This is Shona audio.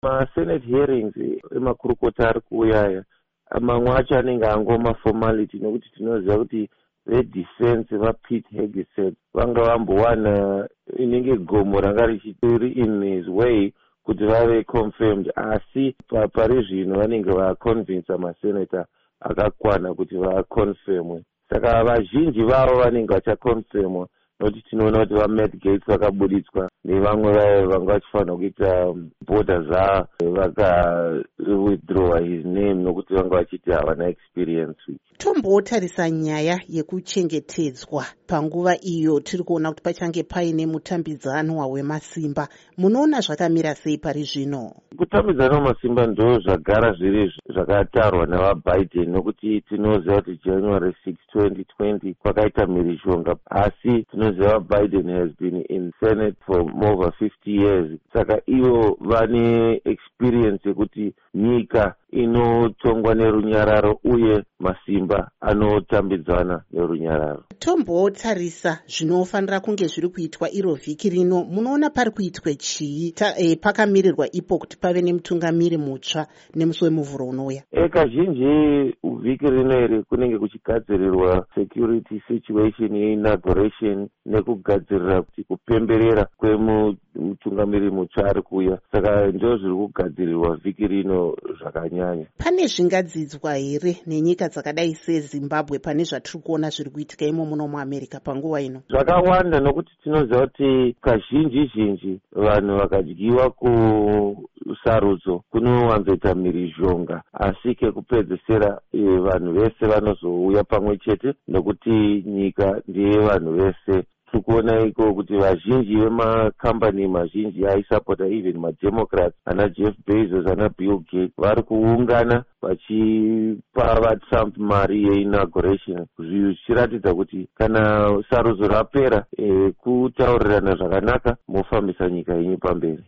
masenate hearings emakurukota ari kuuyaya mamwe acho anenge angoma formality nekuti tinoziva kuti vedefense vaPete Hegseth vanga vambowana inenge gomo ranga richiri in his way kuti vave confirmed, asi pari zvino vanenge vaconvinsa masenata akakwana kuti vaconfirmwe. Saka vazhinji vavo vanenge vachaconfirmwa nokuti tinoona kuti vaMatt Gaetz vakabuditswa nevamwe vaye vanga vachifanira kuita bhodha vakawithdrawa his name nokuti vanga vachiti havana experience. Tombotarisa nyaya yekuchengetedzwa panguva iyo tiri kuona kuti pachange paine mutambidzanwa wemasimba. Munoona zvakamira sei pari zvino? Kutambidzana wemasimba ndo zvagara zviri zvakatarwa navaBiden nokuti tinoziva kuti January 6, 2020 kwakaita mhirizhonga, asi tinoziva Biden has been in Senate for more over 50 years. Saka ivo vane experience yekuti nyika inotongwa nerunyararo uye masimba anotambidzana nerunyararo. Tombotarisa zvinofanira kunge zviri kuitwa iro vhiki rino. Munoona pari kuitwe chii pakamirirwa ipo kuti pave nemutungamiri mutsva nemusi wemuvhuro unouya? Kazhinji vhiki rino iri kunenge kuchigadzirirwa security situation yeinauguration nekugadzirira kuti kupemberera kwemutungamiri mutsva ari kuuya. Saka ndo zviri kugadzirirwa vhiki rino zvakanyanya. Pane zvingadzidzwa here nenyika dzakadai seZimbabwe pane zvatiri kuona zviri kuitika imo muno muAmerica panguva ino? Zvakawanda, nokuti tinoziva kuti kazhinji vanhu vakadyiwa kusarudzo kunowanzoita mhirizhonga, asi kekupedzisira vanhu vese vanozouya pamwe chete nokuti nyika ndeye vanhu vese. Tikuona iko kuti vazhinji vemakambani mazhinji aisapota even mademocrats ana Jeff Bezos ana Bill Gates vari kuungana vachipa vaTrump mari yeinauguration, zvichiratidza kuti kana sarudzo rapera kutaurirana zvakanaka mofambisa nyika yenyu pamberi.